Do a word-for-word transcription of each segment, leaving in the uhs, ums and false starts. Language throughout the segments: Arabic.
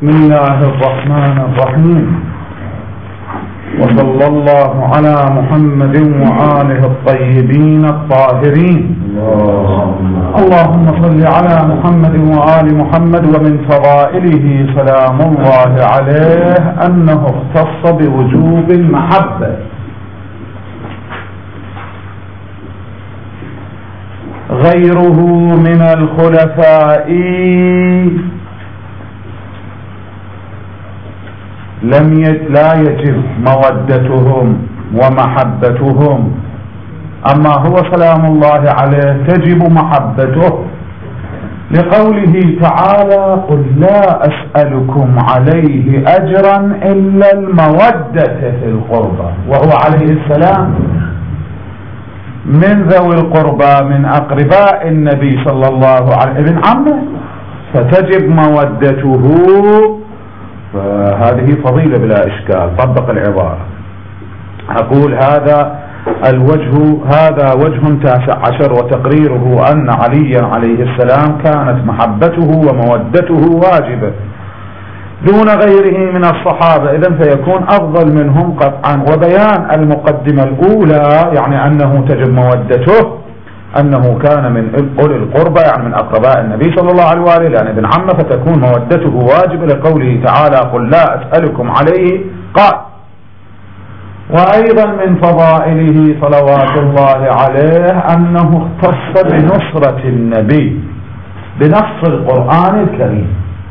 بسم الله الرحمن الرحيم، وصلى الله على محمد وآله الطيبين الطاهرين. اللهم صل على محمد وآل محمد. ومن فضائله سلام الله عليه أنه اختص بوجوب المحبة، غيره من الخلفاء لم يج... لا يجب مودتهم ومحبتهم، أما هو سلام الله عليه تجب محبته، لقوله تعالى: قل لا أسألكم عليه أجرا إلا المودة في القربى، وهو عليه السلام من ذوي القربى من أقرباء النبي صلى الله عليه وسلم، ابن عمه، فتجب مودته. فهذه فضيلة بلا إشكال. طبق العبارة. أقول هذا الوجه هذا وجه تاسع عشر، وتقريره أن عليا عليه السلام كانت محبته ومودته واجبة دون غيره من الصحابة، إذن فيكون أفضل منهم قطعا. وبيان المقدمة الأولى يعني أنه تجب مودته، أنه كان من أولي القربى يعني من أقرباء النبي صلى الله عليه وآله، يعني ابن عمه، فتكون مودته واجبة لقوله تعالى: قل لا أسألكم عليه قال. وأيضا من فضائله صلوات الله عليه أنه اختص بنصرة النبي بنص القرآن الكريم.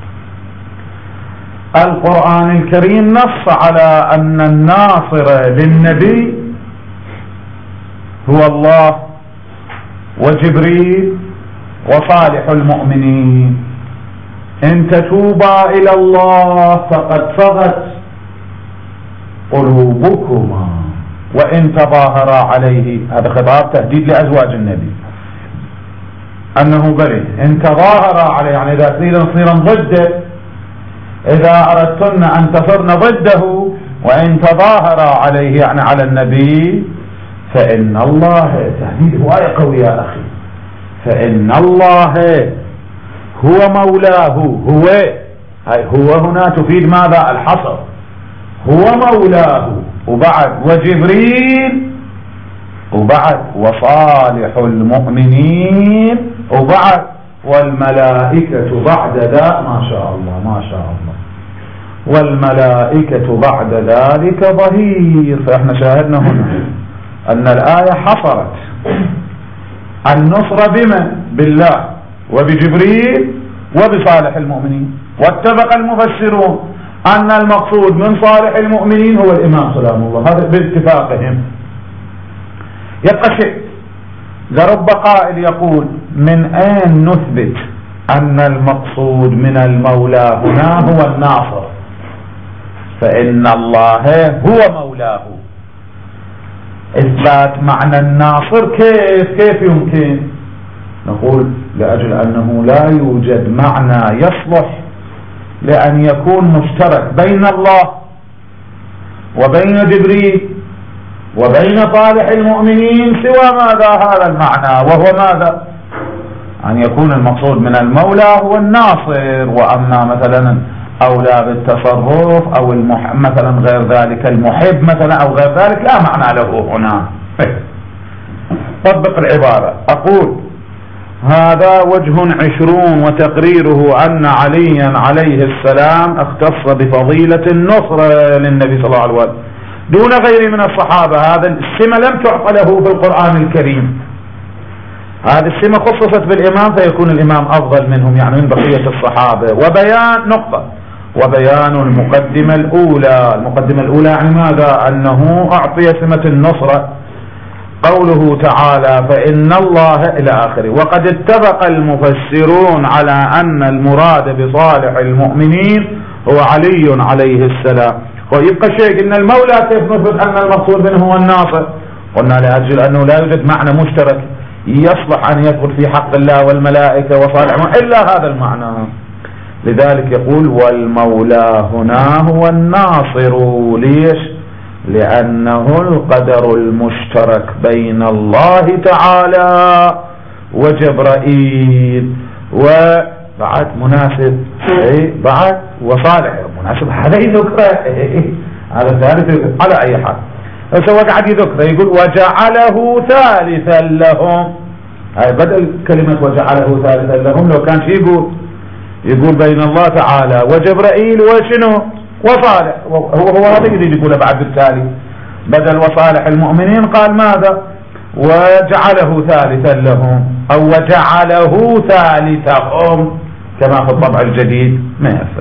القرآن الكريم نص على أن الناصر للنبي هو الله وجبريل وصالح المؤمنين. إن تتوبا إلى الله فقد صغت قلوبكما وإن تظاهرا عليه، هذا خطاب تهديد لأزواج النبي، أنه بريء. إن تظاهرا عليه يعني إذا صيرا صيرا ضده، إذا أردتن أن تصرن ضده، وإن تظاهرا عليه يعني على النبي، فإن الله، تهديد هو آية قوية يا أخي، فإن الله هو مولاه. هو هاي هو هنا تفيد ماذا؟ الحصر. هو مولاه، وبعد وجبريل، وبعد وصالح المؤمنين، وبعد والملائكة بعد ذا. ما شاء الله ما شاء الله. والملائكة بعد ذلك ظهير. فإحنا شاهدنا هنا أن الآية حصرت النصر بمن؟ بالله وبجبريل وبصالح المؤمنين. واتفق المفسرون أن المقصود من صالح المؤمنين هو الإمام سلام الله، هذا باتفاقهم. يبقى شيء، لرب قائل يقول: من أين نثبت أن المقصود من المولى هنا هو الناصر؟ فإن الله هو مولاه. إثبات معنى الناصر كيف كيف يمكن؟ نقول لأجل أنه لا يوجد معنى يصلح لأن يكون مشترك بين الله وبين جبريل وبين صالح المؤمنين سوى ماذا؟ هذا المعنى، وهو ماذا؟ أن يكون المقصود من المولى هو الناصر، وأما مثلا أولى بالتصرف أو المح... مثلا غير ذلك المحب مثلا أو غير ذلك لا معنى له هنا. طبق العبارة. أقول هذا وجه عشرون، وتقريره أن عليا عليه السلام اختص بفضيلة النصر للنبي صلى الله عليه وسلم دون غيره من الصحابة. هذا السمة لم تعط له في القرآن الكريم، هذه السمة خصصت بالإمام، فيكون الإمام أفضل منهم يعني من بقية الصحابة. وبيان نقطة وبيان المقدمة الأولى. المقدمة الأولى يعني ماذا؟ أنه أعطي سمة النصرة. قوله تعالى: فإن الله إلى آخره. وقد اتفق المفسرون على أن المراد بصالح المؤمنين هو علي عليه السلام. ويبقى شيء إن المولى كيف نثبت أن المقصود منه هو الناصر؟ قلنا لأجل أنه لا يوجد معنى مشترك يصلح أن يدخل في حق الله والملائكة وصالح إلا هذا المعنى. لذلك يقول: والمولى هنا هو الناصر. ليش؟ لأنه القدر المشترك بين الله تعالى وجبرائيل بعد مناسب، اي بعد وصالح مناسب، هذا يذكره هذا الثالث على اي حال. بس هو قاعد يذكره يقول وجعله ثالثا لهم، هاي بدل كلمة وجعله ثالثا لهم لو كان شي يقول يقول بين الله تعالى وجبرائيل وشنو وصالح، هو هو هذا يريد يقوله بعد بالتالي بدل وصالح المؤمنين قال ماذا وجعله ثالثا لهم او وجعله ثالثهم كما في الطبع الجديد ما يأثر.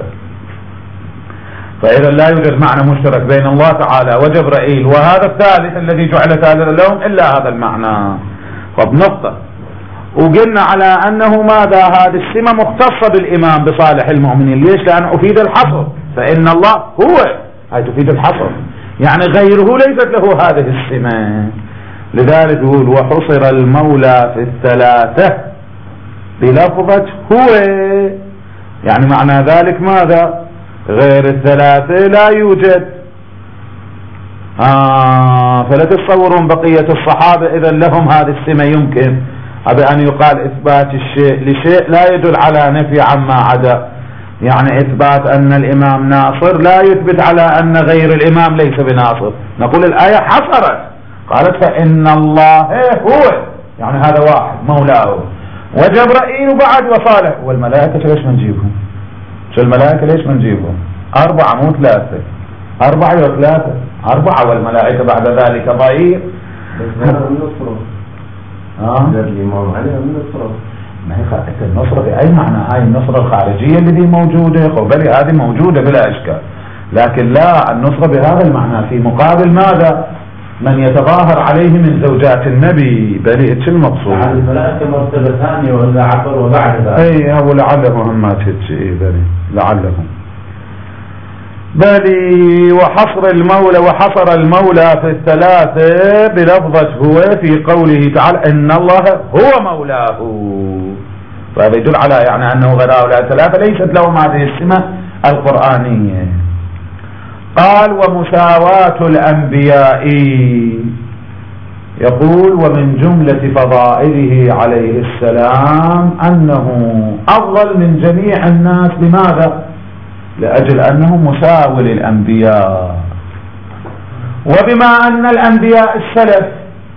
فإذا لا يوجد معنى مشترك بين الله تعالى وجبرائيل وهذا الثالث الذي جعل ثالثا لهم إلا هذا المعنى. طب نقطة، وقلنا على أنه ماذا هذه السمة مختصة بالإمام بصالح المؤمنين. ليش؟ لأن أفيد الحصر، فإن الله هو، هاي تفيد الحصر، يعني غيره ليست له هذه السمة. لذلك يقول وحصر المولى في الثلاثة بلفظة هو، يعني معنى ذلك ماذا غير الثلاثة لا يوجد. آه فلا تتصورون بقية الصحابة إذا لهم هذه السمة يمكن بأن يقال إثبات الشيء لشيء لا يدل على نفي عما عدا، يعني إثبات أن الإمام ناصر لا يثبت على أن غير الإمام ليس بناصر. نقول الآية حصرت قالت فإن الله هو، يعني هذا واحد مولاه وجبرائيل بعد وصالح، والملائكة ليش ما نجيبهم؟ شو الملائكة ليش ما نجيبهم؟ أربعة مو ثلاثة، أربعة وثلاثة أربعة، والملائكة بعد ذلك ضعيف. بس هذا النصرة اه الإمام عليه النصرة، ما هي النصرة بأي معنى؟ هاي النصرة الخارجية اللي موجودة قبل هذه موجودة بلا إشكال، لكن لا النصرة بهذا المعنى في مقابل ماذا؟ من يتظاهر عليه من زوجات النبي، بل ايش المقصود؟ يعني الملائكة مرتبة ثانية ولا عبر وبعد ذلك؟ اي هو لعلهم ما تجي بلي لعلهم بلي. وحصر المولى وحصر المولى في الثلاثة بلفظة هو في قوله تعالى إن الله هو مولاه، فهذا يدل على يعني أنه غير هؤلاء الثلاثة ليست لهم هذه السمة القرآنية. قال ومساواة الأنبياء، يقول ومن جملة فضائله عليه السلام أنه أفضل من جميع الناس. لماذا؟ لأجل أنه مساوي للأنبياء، وبما أن الأنبياء السلف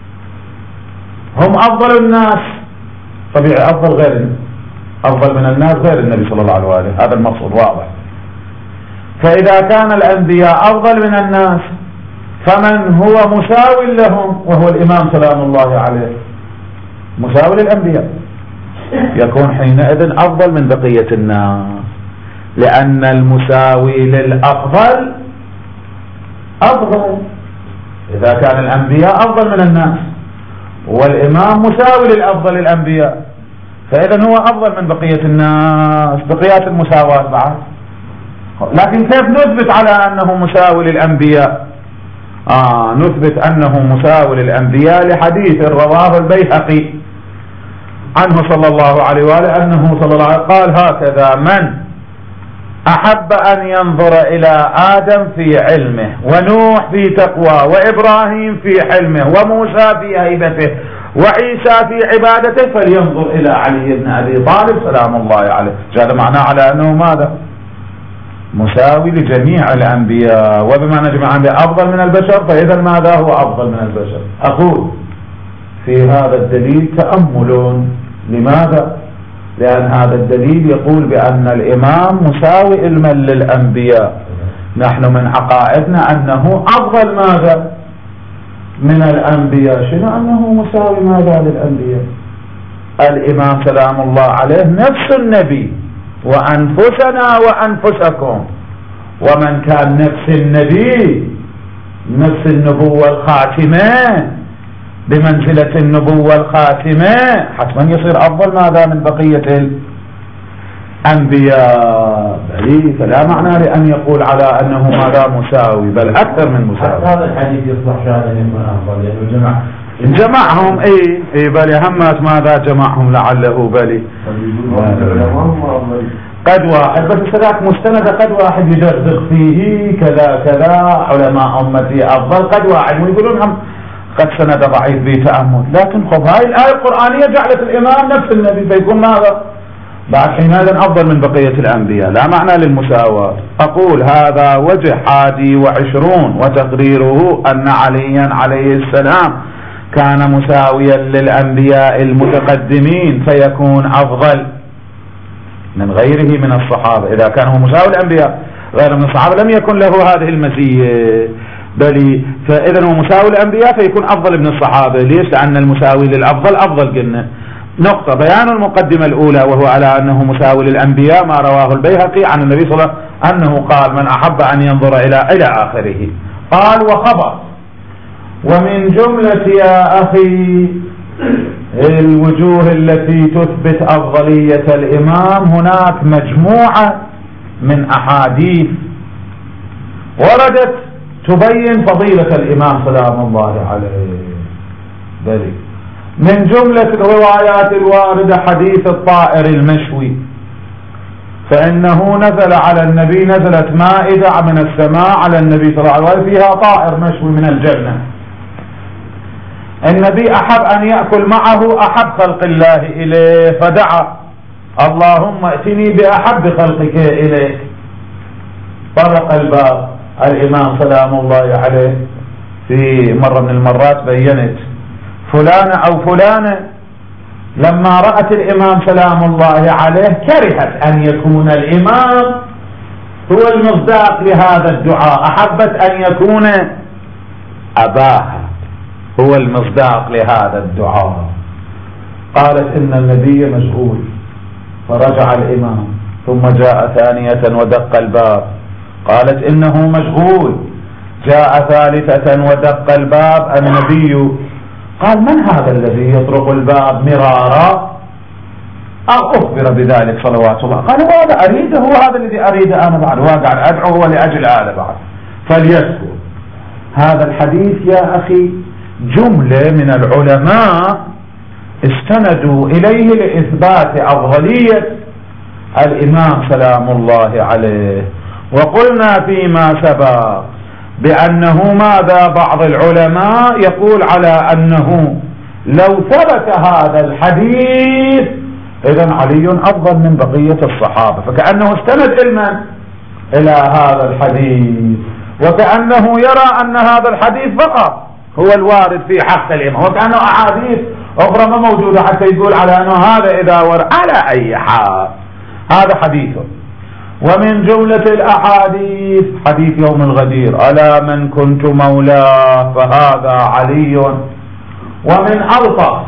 هم أفضل الناس طبيعي أفضل غير أفضل من الناس غير النبي صلى الله عليه وآله، هذا المقصود واضح. فإذا كان الأنبياء أفضل من الناس فمن هو مساوي لهم وهو الإمام سلام الله عليه مساوي للأنبياء، يكون حينئذ أفضل من بقية الناس، لأن المساوي للأفضل أفضل. إذا كان الأنبياء أفضل من الناس والإمام مساوي للأفضل الأنبياء، فإذا هو أفضل من بقية الناس بقية المساواة بعد. لكن كيف نثبت على أنه مساوي للأنبياء؟ آه نثبت أنه مساوي للأنبياء لحديث رواه البيهقي عنه صلى الله عليه وآله أنه صلى الله عليه وآله قال هكذا: من أحب أن ينظر إلى آدم في علمه، ونوح في تقوى، وإبراهيم في حلمه، وموسى في هيبته، وعيسى في عبادته، فلينظر إلى علي بن أبي طالب سلام الله عليه. هذا معناه على أنه ماذا؟ مساوي لجميع الأنبياء، وبما أن جميع الأنبياء أفضل من البشر فإذا ماذا هو أفضل من البشر. أقول في هذا الدليل تأمل. لماذا؟ لأن هذا الدليل يقول بأن الإمام مساوي علما للأنبياء. نحن من عقائدنا أنه أفضل ماذا من الأنبياء. شنو أنه مساوي ماذا للأنبياء؟ الإمام سلام الله عليه نفس النبي، وأنفسنا وأنفسكم، ومن كان نفس النبي نفس النبوة الخاتمة بمنزلة النبوة الخاتمة حتما يصير أفضل ماذا من بقية الأنبياء. بل فلا معنى لأن يقول على أنه ماذا مساوي، بل أكثر من مساوي. هذا الحديث يصلح شهادة يكون أفضل لأنه جمع جمعهم. اي اي بل همات ماذا جمعهم لعله بلي قد واحد بس سلاك مستند قد واحد يدغدغ فيه كذا كذا علماء أمتي أفضل قد واحد ويقولون هم قد سند ضعيف بتأمل. لكن خب هاي الآية القرآنية جعلت الإمام نفس النبي، فيكون ماذا بعد حينئذ أفضل من بقية الأنبياء، لا معنى للمساواة. أقول هذا وجه حادي وعشرون، وتقريره أن عليا عليه السلام كان مساويا للأنبياء المتقدمين فيكون أفضل من غيره من الصحابة. إذا كان هو مساوي الأنبياء غير من الصحابة لم يكن له هذه المزية، بل فإذا هو مساوي الأنبياء فيكون أفضل من الصحابة. ليش؟ لأن المساوي للأفضل أفضل. قلنا نقطة. بيان المقدمة الأولى وهو على أنه مساوي للأنبياء ما رواه البيهقي عن النبي صلى الله عليه وسلم أنه قال من أحب أن ينظر إلى إلى آخره. قال وخبر. ومن جملة يا أخي الوجوه التي تثبت أفضلية الإمام هناك مجموعة من أحاديث وردت تبين فضيلة الإمام سلام الله عليه. ذلك من جملة الروايات الواردة حديث الطائر المشوي، فإنه نزل على النبي، نزلت مائدة من السماء على النبي صلى الله عليه وسلم فيها طائر مشوي من الجنة. النبي أحب أن يأكل معه أحب خلق الله إليه فدعا اللهم ائتني بأحب خلقك إليك. طرق الباب. الإمام سلام الله عليه في مرة من المرات بينت فلانة أو فلانة لما رأت الإمام سلام الله عليه كرهت أن يكون الإمام هو المصداق لهذا الدعاء، أحبت أن يكون أباها هو المصداق لهذا الدعاء. قالت إن النبي مشغول، فرجع الإمام ثم جاء ثانية ودق الباب، قالت إنه مشغول، جاء ثالثة ودق الباب النبي، قال من هذا الذي يطرق الباب مرارا؟ أو أخبر بذلك صلوات الله. قال هذا أريده، هو هذا الذي أريده أنا بعد، واقع أدعوه لأجل هذا بعد فليذكر. هذا الحديث يا أخي جملة من العلماء استندوا إليه لإثبات أفضلية الإمام سلام الله عليه. وقلنا فيما سبق بأنه ماذا بعض العلماء يقول على أنه لو ثبت هذا الحديث إذن علي أفضل من بقية الصحابة، فكأنه استند علما إلى هذا الحديث، وكأنه يرى أن هذا الحديث فقط هو الوارد في حق الإمام، وكأنه أحاديث أخرى ما موجودة حتى يقول على أنه هذا إذا ورد. على أي حال هذا حديثه. ومن جملة الأحاديث حديث يوم الغدير ألا من كنت مولاه فهذا علي. ومن ألطف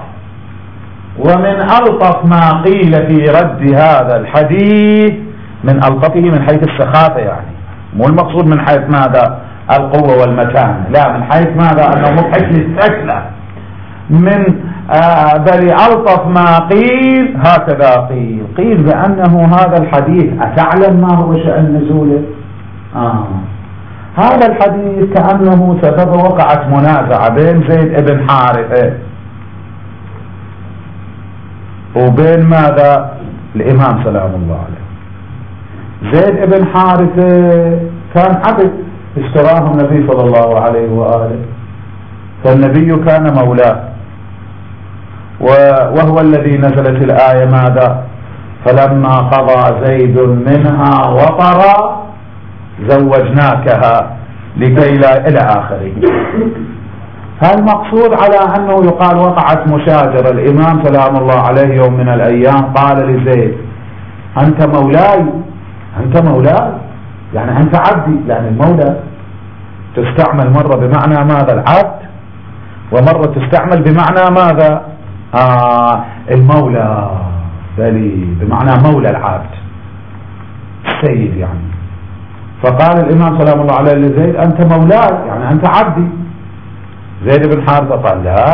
ومن ألطف ما قيل في رد هذا الحديث، من ألطفه من حيث السخافة، يعني مو المقصود من حيث ماذا القوة والمتانة، لا من حيث ماذا أنه مضحك للسكنة. من آه بل ألطف ما قيل هكذا قيل قيل بأنه هذا الحديث أتعلم ما هو شأن نزوله؟ آه. هذا الحديث كأنه سبب وقعت منازعة بين زيد ابن حارثة وبين ماذا الإمام سلام الله عليه. زيد ابن حارثة كان عبد اشتراه النبي صلى الله عليه وآله، فالنبي كان مولاه، وهو الذي نزلت الآية ماذا فلما قضى زيد منها وطرا زوجناكها لكي لا إلى آخره. فالمقصود على أنه يقال وقعت مشاجرة. الإمام سلام الله عليه يوم من الأيام قال لزيد أنت مولاي، أنت مولاي يعني أنت عبدي، يعني المولى تستعمل مرة بمعنى ماذا العبد، ومرة تستعمل بمعنى ماذا آه المولى، بلي بمعنى مولى العبد السيد يعني. فقال الإمام سلام الله عليه لزيد أنت مولاي يعني أنت عبدي. زيد بن حارثة قال لا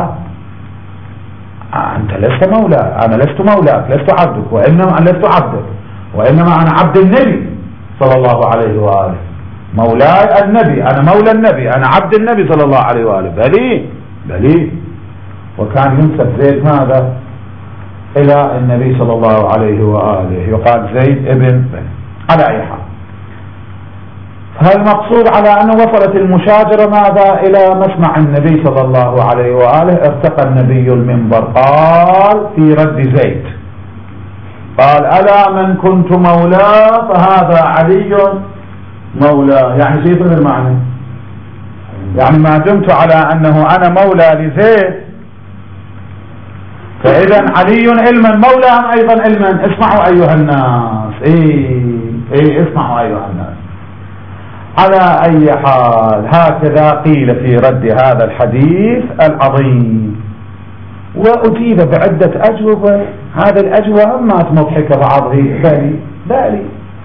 أنت لست مولاي، أنا لست مولاك، لست عبدك، وإنما أنا لست عبدك، وإنما أنا عبد النبي صلى الله عليه وآله. مولاي النبي، أنا مولى النبي، أنا عبد النبي صلى الله عليه وآله. بلي بلي وكان ينسب زيد ماذا إلى النبي صلى الله عليه وآله، يقال زيد ابن بن. على أي حال فالمقصود على أنه وصلت المشاجرة ماذا إلى مسمع النبي صلى الله عليه وآله. ارتقى النبي المنبر قال في رد زيد قال ألا من كنت مولاه فهذا علي مولاه. يعني شيء يفهم المعنى، يعني ما دمت على أنه أنا مولى لزيد فإذا علي علما مولى أم أيضا علما. اسمعوا أيها الناس، إيه إيه اسمعوا أيها الناس. على أي حال هكذا قيل في رد هذا الحديث العظيم، وأجيب بعدة أجوبة. هذه الأجوبة ما مضحكة بعضها بالي بالي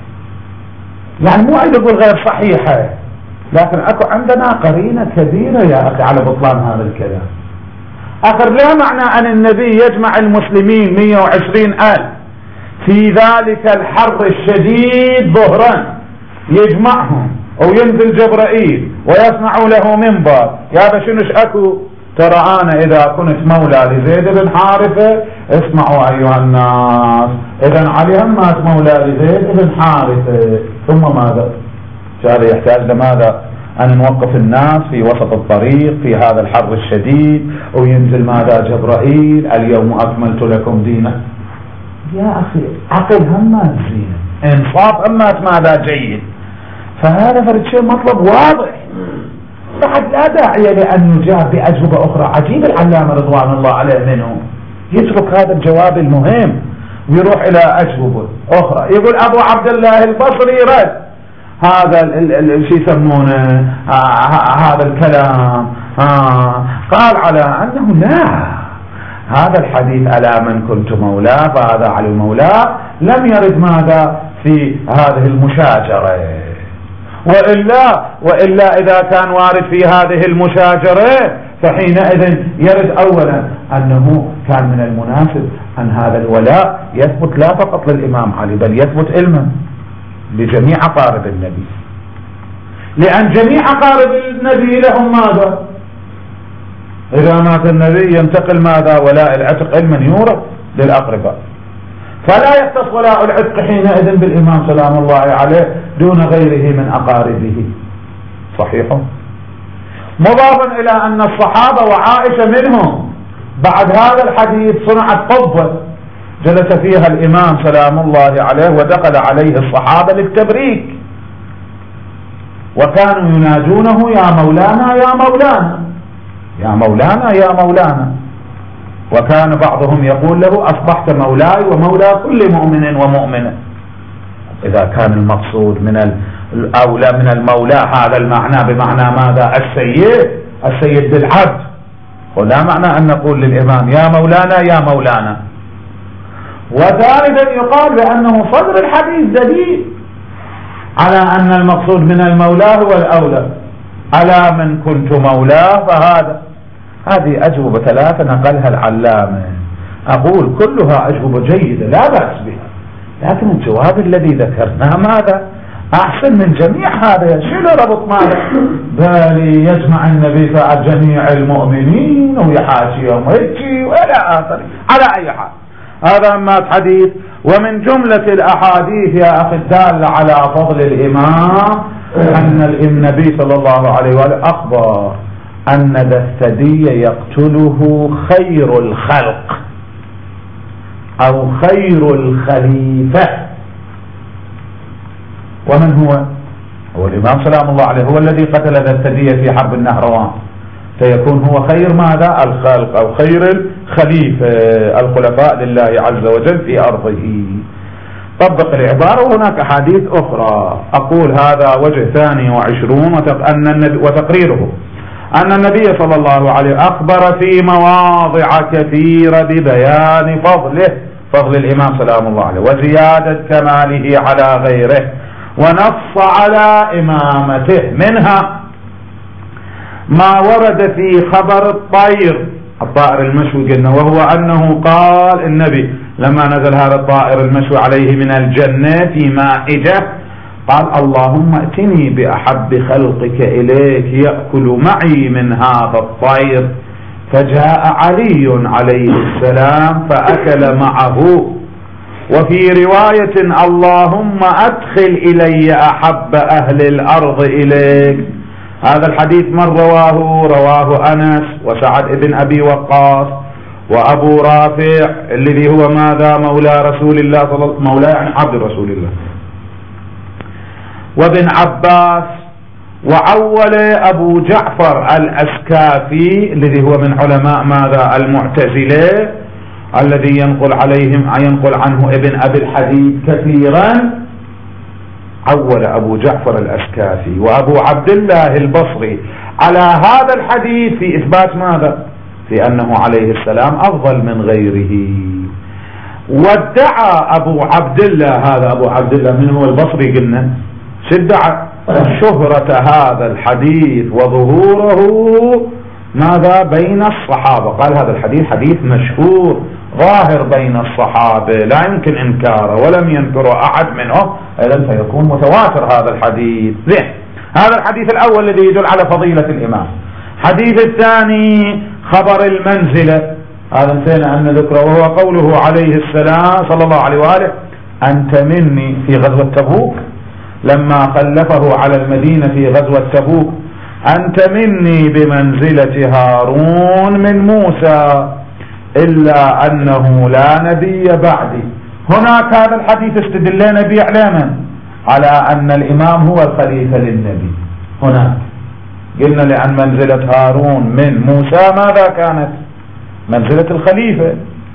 يعني مو أيضا يقول غير صحيحة، لكن أكو عندنا قرينة كبيرة يا أخي على بطلان هذا الكلام. آخر لا معنى أن النبي يجمع المسلمين مئة وعشرين ألف في ذلك الحر الشديد ظهرا، يجمعهم وينزل جبرائيل ويصنع له منبر، يا بشنش أكو ترى أنا إذا كنت مولى لزيد بن حارثة اسمعوا أيها الناس، إذا علي هم مات مولى لزيد بن حارثة. ثم ماذا؟ هذا يحتاج لماذا؟ أن نوقف الناس في وسط الطريق في هذا الحر الشديد وينزل ماذا؟ جبرائيل اليوم أكملت لكم دينا. يا أخي عقل هم مات زين، إنصاف هم مات ماذا؟ جيد. فهذا فرد شيء مطلب واضح، بعد لا داعي لأن يجاب بأجوبة أخرى. عجيب العلامة رضوان الله عليه منه يترك هذا الجواب المهم ويروح إلى أجوبة أخرى. يقول أبو عبد الله البصري رد هذا شو يسمونه هذا الكلام، آه قال على أنه لا، هذا الحديث على من كنت مولاه فهذا علي مولاه لم يرد ماذا في هذه المشاجرة. وإلا وإلا إذا كان وارد في هذه المشاجرة فحينئذ يرد أولا أنه كان من المناسب أن هذا الولاء يثبت لا فقط للإمام علي بل يثبت علما لجميع أقارب النبي، لأن جميع أقارب النبي لهم ماذا؟ إذا مات النبي ينتقل ماذا؟ ولاء العتق علما يورث للأقرباء، فلا يختص ولاء العتق حينئذ بالإمام سلام الله عليه دون غيره من أقاربه. صحيح. مضافا إلى أن الصحابة وعائشة منهم بعد هذا الحديث صنعت قبة جلس فيها الإمام سلام الله عليه ودخل عليه الصحابة للتبريك وكانوا يناجونه يا مولانا يا مولانا يا مولانا يا مولانا، وكان بعضهم يقول له أصبحت مولاي ومولى كل مؤمن ومؤمنة. إذا كان المقصود من الأولى من المولى هذا المعنى بمعنى ماذا؟ السيد السيد بالعبد، ولا معنى أن نقول للإمام يا مولانا يا مولانا. وثالثا يقال بأنه صدر الحديث دليل على أن المقصود من المولى هو الأولى. على من كنت مولاه فهذا. هذه أجوبة ثلاثة نقلها العلامة، أقول كلها أجوبة جيدة لا بأس بها، لكن الجواب الذي ذكرناه ماذا؟ أحسن من جميع هذا. شو ربط ماذا؟ بالي يجمع النبي فعل جميع المؤمنين ويحاشيهم هيجي وإلى آخره. على أي حال هذا ما حديث. ومن جملة الأحاديث يا أخي الدالة على فضل الإمام أن النبي صلى الله عليه وآله أخبر أن ذا الثدي يقتله خير الخلق أو خير الخليفة. ومن هو؟ هو الإمام سلام الله عليه، هو الذي قتل ذا الثدي في حرب النهروان، فيكون هو خير ماذا؟ الخلق أو خير الخليفة الخلفاء لله عز وجل في أرضه. طبق العبارة. وهناك أحاديث أخرى. أقول هذا وجه ثاني وعشرون وتقريره أن النبي صلى الله عليه أخبر في مواضع كثيرة ببيان فضله، فضل الإمام سلام الله عليه وزيادة كماله على غيره، ونص على إمامته. منها ما ورد في خبر الطير الطائر المشوي قلنا، وهو أنه قال النبي لما نزل هذا الطائر المشوي عليه من الجنة في مائدة قال اللهم ائتني بأحب خلقك إليك يأكل معي من هذا الطير، فجاء علي عليه السلام فأكل معه. وفي رواية اللهم أدخل إلي أحب أهل الأرض إليك. هذا الحديث من رواه؟ رواه أنس وسعد بن أبي وقاص وأبو رافع الذي هو ماذا مولى رسول الله صلى الله عليه وسلم، مولى يعني عبد رسول الله، وابن عباس. وعول أبو جعفر الأسكافي الذي هو من علماء ماذا المعتزلة الذي ينقل عليهم ينقل عنه ابن أبي الحديد كثيرا، عول أبو جعفر الأسكافي وأبو عبد الله البصري على هذا الحديث في إثبات ماذا؟ في أنه عليه السلام أفضل من غيره. وادعى أبو عبد الله، هذا أبو عبد الله من هو البصري قلنا، ادعى شهرة هذا الحديث وظهوره ماذا بين الصحابة، قال هذا الحديث حديث مشهور ظاهر بين الصحابة لا يمكن إنكاره ولم ينكره أحد منهم، إذن فيكون متواتر هذا الحديث. زين، هذا الحديث الأول الذي يدل على فضيلة الإمام. حديث الثاني خبر المنزلة، هذا نسينا أن ذكره، وهو قوله عليه السلام صلى الله عليه وآله أنت مني في غزوة تبوك، لما خلفه على المدينة في غزوة تبوك، أنت مني بمنزلة هارون من موسى إلا أنه لا نبي بعدي. هناك هذا الحديث استدلنا به على على أن الإمام هو الخليفة للنبي. هناك قلنا لأن منزلة هارون من موسى ماذا كانت؟ منزلة الخليفة،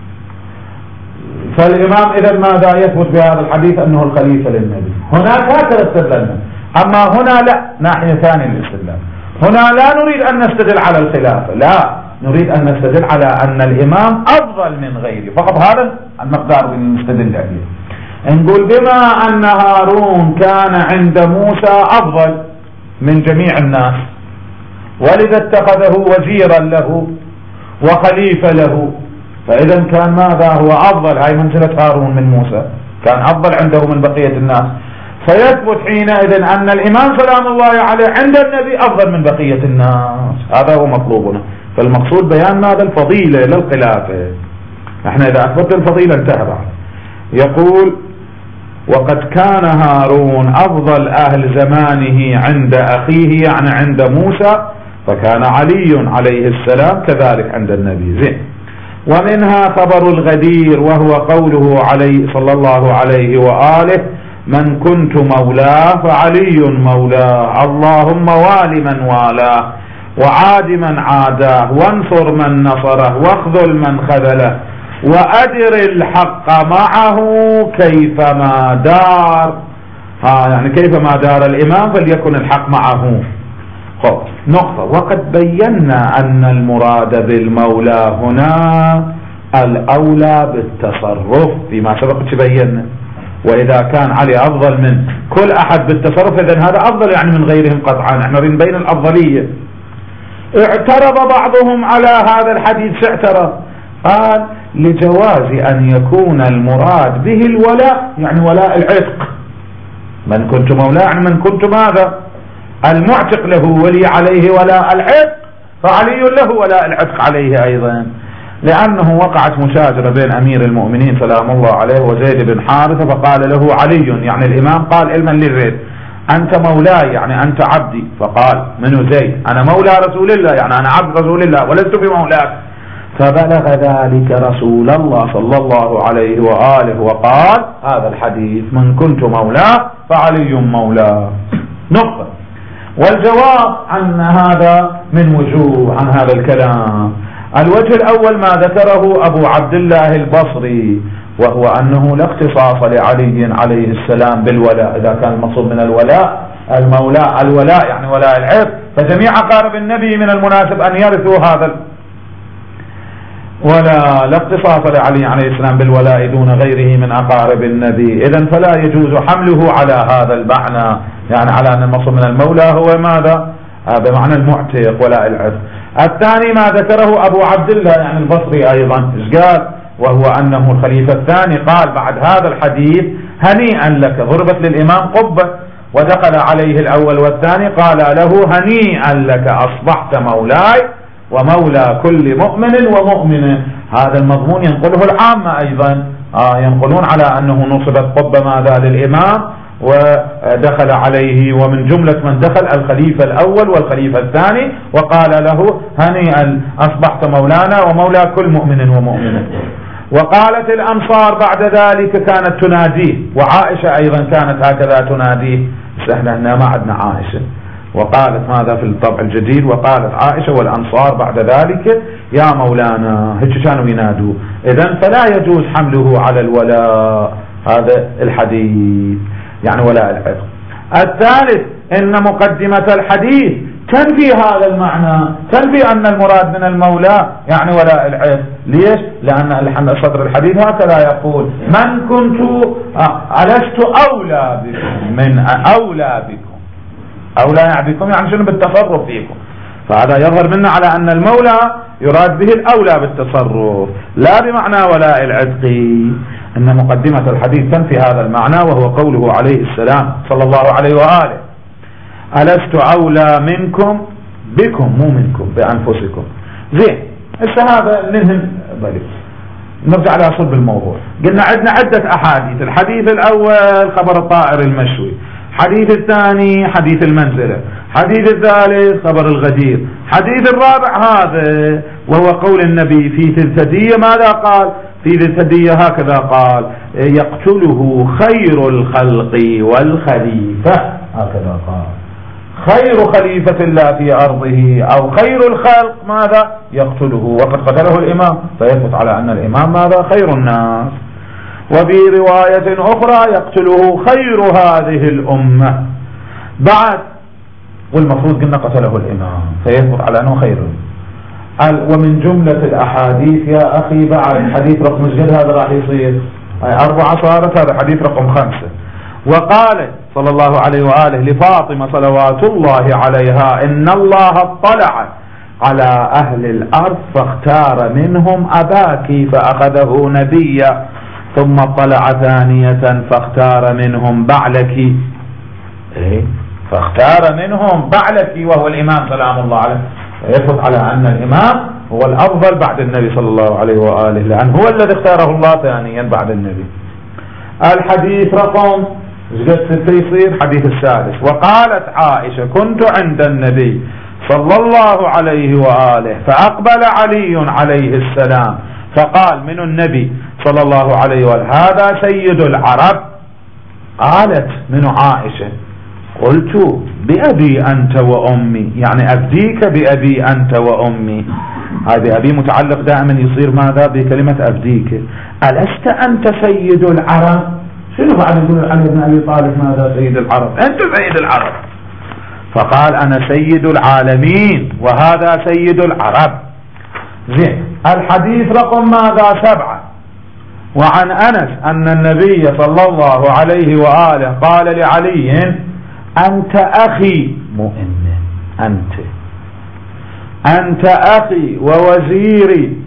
فالإمام إذا ماذا يثبت بهذا الحديث أنه الخليفة للنبي. هناك هكذا استدلنا، أما هنا لا، ناحية ثانية للاستدلال. هنا لا نريد أن نستدل على الخلافة، لا، نريد أن نستدل على أن الإمام أفضل من غيره فقط، هذا المقدار اللي نستدل عليه. نقول بما أن هارون كان عند موسى أفضل من جميع الناس، ولذا اتخذه وزيرا له وخليفة له، فإذا كان ماذا هو أفضل، هاي منزلة هارون من موسى، كان أفضل عنده من بقية الناس، فيثبت حينئذ أن الإمام سلام الله عليه عند النبي أفضل من بقية الناس. هذا هو مطلوبنا، فالمقصود بيان ماذا الفضيلة للخلافة. احنا إذا أثبت الفضيلة انتهى بعد. يقول وقد كان هارون أفضل أهل زمانه عند أخيه يعني عند موسى، فكان علي عليه السلام كذلك عند النبي. زين. ومنها خبر الغدير، وهو قوله عليه صلى الله عليه وآله من كنت مولاه فعلي مولاه، اللهم وال من والاه وعاد من عاداه وانصر من نصره واخذل من خذله وأدر الحق معه كيفما دار. ها يعني كيفما دار الإمام فليكن الحق معه. خب نقطة. وقد بينا أن المراد بالمولى هنا الأولى بالتصرف فيما سبق تبينا، وإذا كان علي أفضل من كل أحد بالتصرف إذن هذا أفضل يعني من غيرهم قطعا، احنا بين الأفضلية. اعترض بعضهم على هذا الحديث، اعترض قال لجواز أن يكون المراد به الولاء يعني ولاء العتق، من كنت مولاه يعني من كنت ماذا المعتق له ولي عليه ولاء العتق، فعلي له ولاء العتق عليه أيضا، لأنه وقعت مشاجرة بين أمير المؤمنين سلام الله عليه وزيد بن حارثة، فقال له علي يعني الإمام قال علما للزيد أنت مولاي يعني أنت عبدي، فقال منو زيد أنا مولى رسول الله يعني أنا عبد رسول الله ولست بمولاك، فبلغ ذلك رسول الله صلى الله عليه وآله وقال هذا الحديث من كنت مولاه فعلي مولاه. نقطة. والجواب عن هذا من وجوه عن هذا الكلام. الوجه الأول ما ذكره أبو عبد الله البصري، وهو أنه لا اختصاص لعلي عليه السلام بالولاء، إذا كان المقصود من الولاء المولاء الولاء يعني ولاء العتق، فجميع أقارب النبي من المناسب أن يرثوا هذا ولا لا اختصاص لعلي عليه السلام بالولاء دون غيره من أقارب النبي، إذن فلا يجوز حمله على هذا المعنى، يعني على أن المقصود من المولى هو ماذا بمعنى المعتق ولاء العتق. الثاني ما ذكره أبو عبد الله يعني البصري أيضا، إيش قال؟ وهو أنه الخليفة الثاني، قال بعد هذا الحديث هنيئا لك، ضربت للإمام قبة ودخل عليه الأول والثاني قال له هنيئا لك أصبحت مولاي ومولى كل مؤمن ومؤمنة. هذا المضمون ينقله العامة أيضا، آه ينقلون على أنه نصبت قبة ماذا للإمام ودخل عليه، ومن جملة من دخل الخليفة الأول والخليفة الثاني، وقال له هنيئا أصبحت مولانا ومولى كل مؤمن ومؤمنة. وقالت الأنصار بعد ذلك كانت تناديه، وعائشة أيضا كانت هكذا تناديه، احنا هنا ما عندنا عائشة. وقالت هذا في الطبع الجديد، وقالت عائشة والأنصار بعد ذلك يا مولانا، هيك كانوا ينادوا. إذن فلا يجوز حمله على الولاء، هذا الحديث يعني ولاء العتق. الثالث ان مقدمة الحديث تنفي هذا المعنى، تنفي ان المراد من المولى يعني ولاء العتق. ليش؟ لان صدر الحديث هكذا يقول من كنت ألست اولى بكم من اولى بكم، اولى يعني بكم يعني شنو؟ بالتصرف فيكم. فهذا يظهر منا على ان المولى يراد به الاولى بالتصرف لا بمعنى ولاء العتق. ان مقدمة الحديث تنفي هذا المعنى، وهو قوله عليه السلام صلى الله عليه وآله ألست أولى منكم بكم، مو منكم بأنفسكم. زين، هسه هذا ننهي بلي نرجع على صلب الموضوع. قلنا عندنا عدة أحاديث، الحديث الأول خبر الطائر المشوي، حديث الثاني حديث المنزلة، حديث الثالث خبر الغدير، حديث الرابع هذا وهو قول النبي في ذي الثدية. ماذا قال في ذي الثدية؟ هكذا قال يقتله خير الخلق والخليفة، هكذا قال خير خليفة الله في أرضه أو خير الخلق ماذا يقتله، وقد قتله الإمام، فيثبت على أن الإمام ماذا خير الناس. وفي رواية أخرى يقتله خير هذه الأمة بعد، والمفروض قلنا قتله الإمام، فيثبت على أنه خير. ومن جملة الأحاديث يا أخي بعد حديث رقم جد هذا راح يصير أربعة، صارت هذا حديث رقم خمسة. وقال صلى الله عليه وآله لفاطمة صلوات الله عليها إن الله اطلع على أهل الأرض فاختار منهم أباك فأخذه نبيا، ثم اطلع ثانية فاختار منهم بعلك، إيه؟ فاختار منهم بعلك وهو الإمام سلام الله عليه. يثبت على أن الإمام هو الأفضل بعد النبي صلى الله عليه وآله، لأن هو الذي اختاره الله ثانيا بعد النبي. الحديث رقم ستة يصير حديث السادس. وقالت عائشة كنت عند النبي صلى الله عليه وآله فأقبل علي عليه السلام فقال من النبي صلى الله عليه وآله هذا سيد العرب. قالت من عائشة قلت بأبي أنت وأمي، يعني أبديك بأبي أنت وأمي، هذا أبي متعلق دائما يصير ماذا بكلمة أبديك. ألست أنت سيد العرب؟ شنو بعد يقول علي بن أبي طالب ماذا سيد العرب؟ أنت سيد العرب. فقال أنا سيد العالمين وهذا سيد العرب. زين، الحديث رقم ماذا سبعة. وعن أنس أن النبي صلى الله عليه وآله قال لعلي أنت أخي مؤمن، أنت أنت أخي ووزيري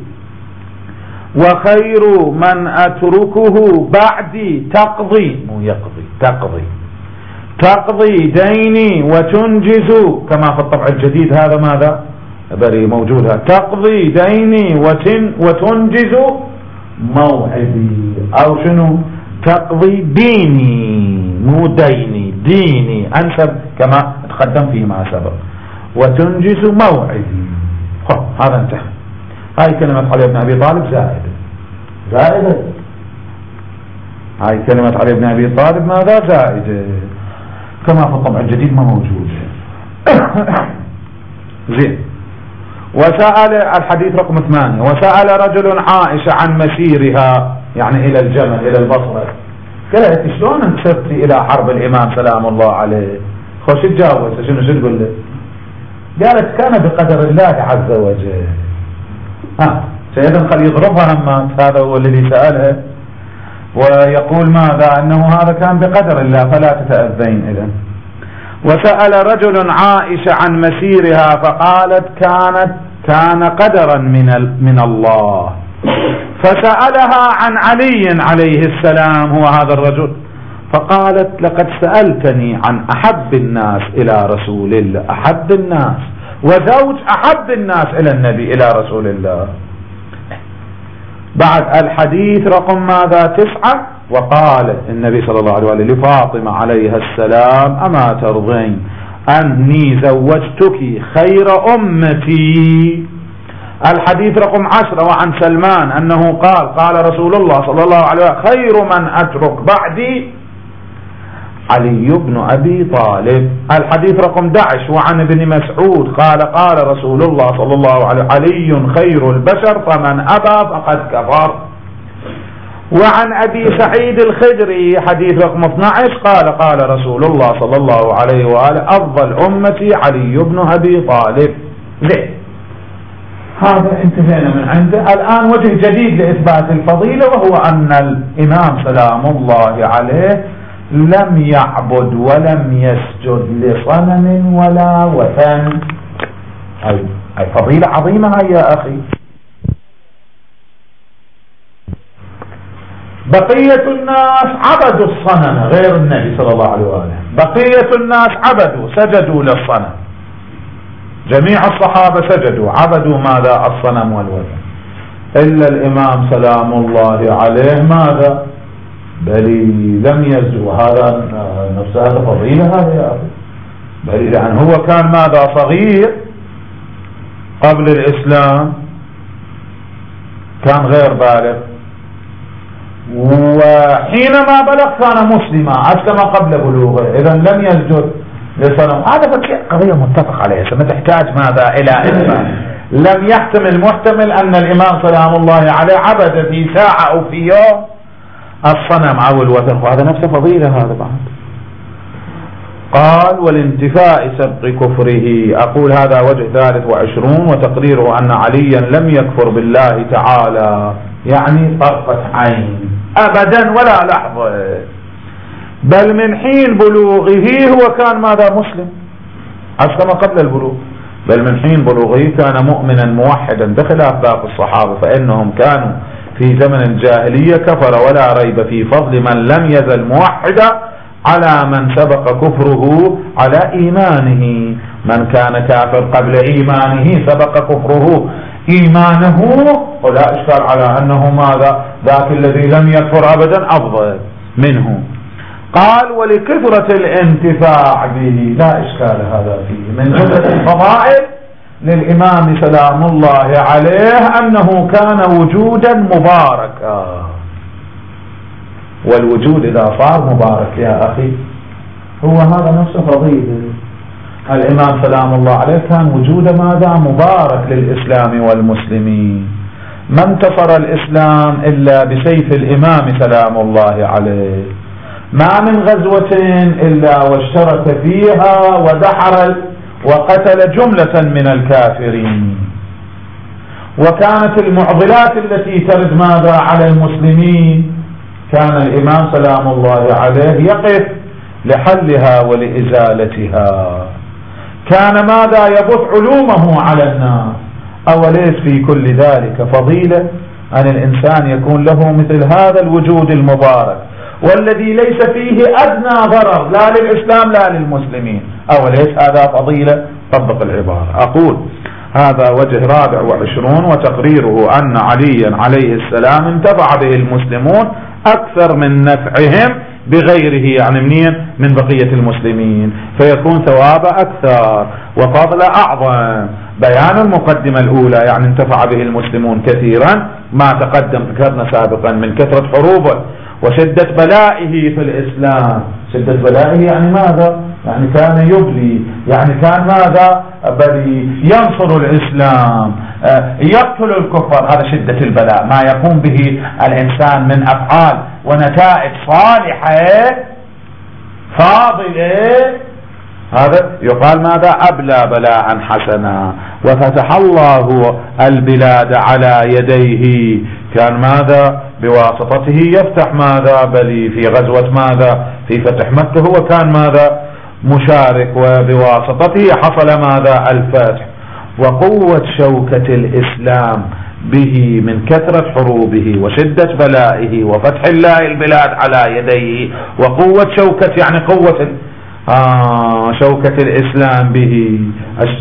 وخير من أتركه بعدي تقضي، مو يقضي، تقضي تقضي ديني وتنجز، كما في الطبع الجديد هذا ماذا بري موجودها، تقضي ديني وتن وتنجز موعدي، أو شنو تقضي ديني مو ديني، ديني أنسب كما تقدم فيما سبق، وتنجز موعدي. هذا انتهى. هاي كلمة علي بن أبي طالب زائدة، زائدة هاي كلمة علي بن أبي طالب ماذا زائدة، كما في الطبع الجديد ما موجود. زين. وسأل الحديث رقم ثمانية. وسأل رجل عائشة عن مسيرها، يعني إلى الجمل إلى البصرة، قالت شلون انتسبتي إلى حرب الإمام سلام الله عليه؟ خوش تجاوز شنو شو تقول له؟ قالت كان بقدر الله عز وجل. ها سيدنا خلي يضربها همات، هذا هو الذي سألها ويقول ماذا أنه هذا كان بقدر الله فلا تتأذين إذن. وسأل رجل عائشة عن مسيرها فقالت كانت كان قدرا من من الله. فسألها عن علي عليه السلام هو هذا الرجل، فقالت لقد سألتني عن أحب الناس إلى رسول الله، أحب الناس وزوج أحب الناس إلى النبي إلى رسول الله. بعد الحديث رقم ماذا تسعة. وقال النبي صلى الله عليه وسلم لفاطمة عليها السلام أما ترضين أني زوجتك خير أمتي. الحديث رقم عشرة وعن سلمان أنه قال قال رسول الله صلى الله عليه وسلم خير من أترك بعدي علي بن أبي طالب. الحديث رقم أحد عشر وعن ابن مسعود قال قال رسول الله صلى الله عليه وسلم علي خير البشر فمن أبى فقد كفر. وعن أبي سعيد الخدري حديث رقم اثني عشر قال قال رسول الله صلى الله عليه وآله أفضل أمتي علي بن أبي طالب. ليه؟ هذا انتهينا من عنده. الآن وجه جديد لإثبات الفضيلة، وهو أن الإمام سلام الله عليه لم يعبد ولم يسجد لصنم ولا وثن. أي, أي فضيلة عظيمة هاي يا أخي. بقية الناس عبدوا الصنم غير النبي صلى الله عليه وآله، بقية الناس عبدوا سجدوا للصنم، جميع الصحابة سجدوا عبدوا ماذا؟ الصنم والوثن، إلا الإمام سلام الله عليه ماذا؟ بل لم يسجد. هذا نفس هذا فضيلة هذا يا أخي، بل لأن هو كان ماذا؟ صغير قبل الإسلام، كان غير بالغ، وحينما بلغ كان مسلما أسلم قبل بلوغه، إذا لم يسجد لصنم. هذا قضية متفق عليها، ما تحتاج ماذا؟ إلى إثبات. لم يحتمل محتمل أن الإمام سلام الله عليه عبد في ساعة أو في يوم الصنم أو الوثن، وهذا نفسه فضيلة هذا بعد. قال والانتفاء سبق كفره. أقول هذا وجه ثالث وعشرون وتقريره أن عليا لم يكفر بالله تعالى يعني طرفة عين أبدا ولا لحظة، بل من حين بلوغه هو كان ماذا؟ مسلم، أسلم قبل البلوغ، بل من حين بلوغه كان مؤمنا موحدا بخلاف باقي الصحابة، فإنهم كانوا في زمن الجاهلية كفر ولا ريب في فضل من لم يزل موحدا على من سبق كفره على إيمانه. من كان كافر قبل إيمانه سبق كفره إيمانه، ولا إشكال على أنه ماذا؟ ذاك الذي لم يكفر أبدا أفضل منه. قال ولكثرة الانتفاع به، لا إشكال هذا فيه. من جملة الفضائل للإمام سلام الله عليه أنه كان وجودا مباركا، والوجود إذا صار مبارك يا أخي هو هذا نفسه فضيلة. الإمام سلام الله عليه كان وجود ماذا؟ مبارك للإسلام والمسلمين. ما انتصر الإسلام إلا بسيف الإمام سلام الله عليه، ما من غزوة إلا واشترك فيها ودحر وقتل جملة من الكافرين. وكانت المعضلات التي ترد ماذا على المسلمين كان الإمام سلام الله عليه يقف لحلها ولإزالتها، كان ماذا؟ يبث علومه على الناس. أوليس في كل ذلك فضيلة أن الإنسان يكون له مثل هذا الوجود المبارك والذي ليس فيه أدنى ضرر لا للإسلام لا للمسلمين؟ أوليس هذا فضيلة؟ طبق العبارة. أقول هذا وجه رابع وعشرون وتقريره أن عليا عليه السلام انتفع به المسلمون أكثر من نفعهم بغيره، يعني منين؟ من بقية المسلمين، فيكون ثواب أكثر وفضل أعظم. بيان المقدمة الأولى يعني انتفع به المسلمون كثيرا، ما تقدم ذكرنا سابقا من كثرة حروبه وشدة بلائه في الإسلام. شدة بلائه يعني ماذا؟ يعني كان يبلي، يعني كان ماذا؟ بل ينصر الإسلام، يقتل الكفر. هذا شدة البلاء، ما يقوم به الإنسان من أفعال ونتائج صالحة فاضلة، هذا يقال ماذا؟ أبلى بلاء حسنا. وفتح الله البلاد على يديه، كان ماذا؟ بواسطته يفتح ماذا؟ بل في غزوة ماذا؟ في فتح مكة هو كان ماذا؟ مشارك، وبواسطته حصل ماذا؟ الفتح. وقوة شوكة الإسلام به من كثرة حروبه وشدة بلائه وفتح الله البلاد على يديه. وقوة شوكة يعني قوة آه شوكة الإسلام به،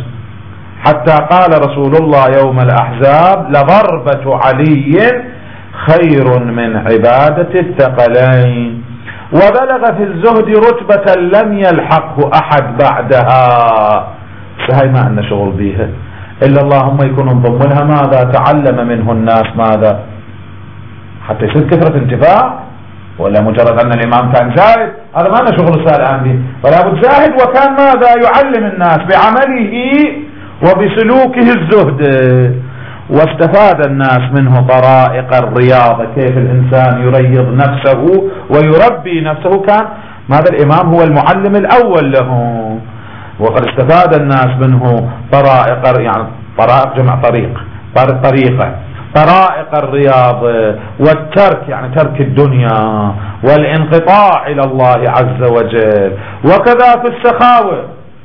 حتى قال رسول الله يوم الأحزاب لضربة علي خير من عبادة الثقلين، وبلغ في الزهد رتبة لم يلحقه أحد بعدها. هاي ما عندنا شغل بيها إلا اللهم يكون انضم لها ماذا؟ تعلم منه الناس ماذا؟ حتى يصير كثرة انتفاع، ولا مجرد أن الإمام كان زاهد؟ هذا ما لنا شغل السائل الآن به، فلا بد زاهد وكان ماذا؟ يعلم الناس بعمله وبسلوكه الزهد، واستفاد الناس منه طرائق الرياضة، كيف الإنسان يريض نفسه ويربي نفسه. كان ماذا؟ الإمام هو المعلم الأول له، وقد استفاد الناس منه طرائق، يعني طرائق جمع طريق، طريقة طرائق الرياضة والترك، يعني ترك الدنيا والانقطاع إلى الله عز وجل. وكذا في السخاوة،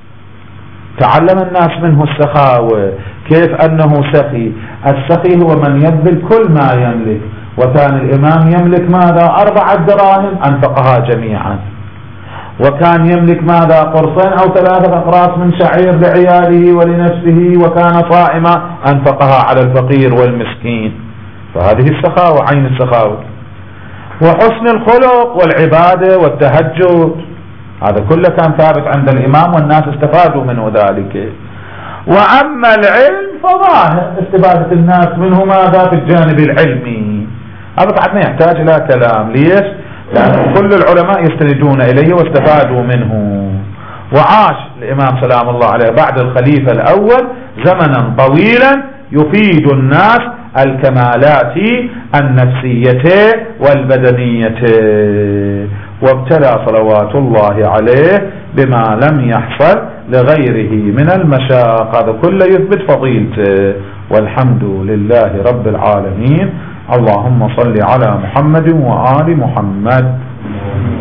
تعلم الناس منه السخاوة، كيف أنه سخي. السخي هو من يبذل كل ما يملك، وكان الإمام يملك ماذا؟ أربعة دراهم أنفقها جميعا، وكان يملك ماذا؟ قرصين أو ثلاثة أقراص من شعير لعياله ولنفسه، وكان صائما أنفقها على الفقير والمسكين. فهذه السخاوة، عين السخاوة. وحسن الخلق والعبادة والتهجد، هذا كله كان ثابت عند الإمام والناس استفادوا منه ذلك. وأما العلم فظاهر استفادة الناس منه ماذا؟ في الجانب العلمي، هذا بعد ما يحتاج إلى كلام. ليش؟ لأن كل العلماء يستندون إليه واستفادوا منه. وعاش الإمام سلام الله عليه بعد الخليفة الأول زمنا طويلا يفيد الناس الكمالات النفسية والبدنية، وابتلى صلوات الله عليه بما لم يحصل لغيره من المشاق. هذا كله يثبت فضيلته، والحمد لله رب العالمين. اللهم صل على محمد وآل محمد.